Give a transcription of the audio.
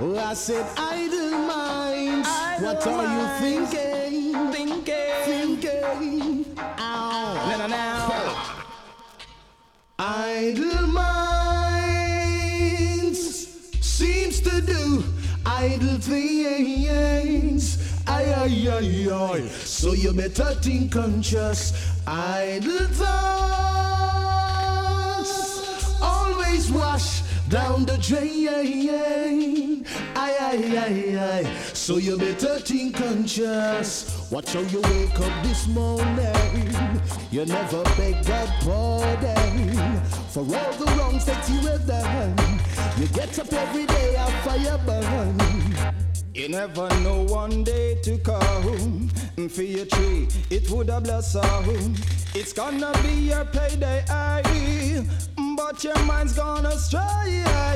Oh, I said idle minds. What are you thinking? Thinking. Ow. Now. Idle minds seems to do idle things. Aye. So you better think conscious. Idle thoughts always wash down the drain. Aye. So you better think conscious. Watch how you wake up this morning. You never beg God pardon for all the wrongs that you have done. You get up every day and fire burn. You never know one day to come. For your tree, it would have blossom. It's gonna be your payday, but your mind's gonna stray.